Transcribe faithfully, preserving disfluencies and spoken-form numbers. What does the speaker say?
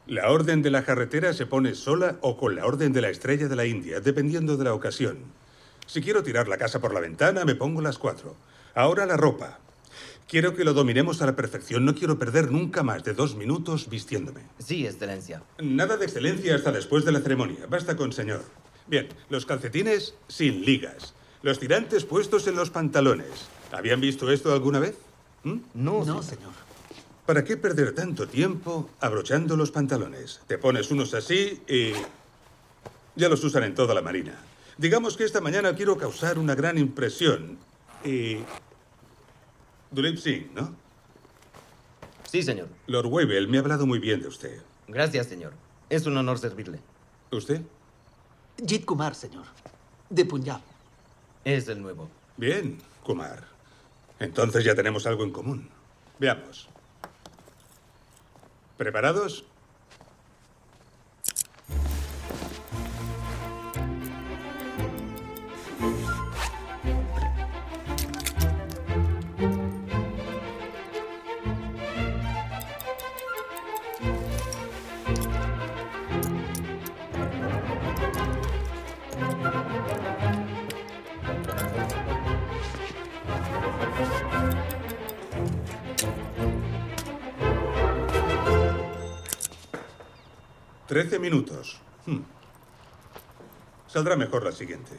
La orden de la carretera se pone sola o con la orden de la estrella de la India, dependiendo de la ocasión. Si quiero tirar la casa por la ventana, me pongo las cuatro. Ahora la ropa. Quiero que lo dominemos a la perfección. No quiero perder nunca más de dos minutos vistiéndome. Sí, excelencia. Nada de excelencia hasta después de la ceremonia. Basta con señor. Bien, los calcetines sin ligas. Los tirantes puestos en los pantalones. ¿Habían visto esto alguna vez? ¿Mm? No, No, señor. señor. ¿Para qué perder tanto tiempo abrochando los pantalones? Te pones unos así y ya los usan en toda la marina. Digamos que esta mañana quiero causar una gran impresión y... Dulip Singh, ¿no? Sí, señor. Lord Wavell me ha hablado muy bien de usted. Gracias, señor. Es un honor servirle. ¿Usted? Jit Kumar, señor. De Punjab. Es el nuevo. Bien, Kumar. Entonces ya tenemos algo en común. Veamos. ¿Preparados? Trece minutos. Hmm. Saldrá mejor la siguiente.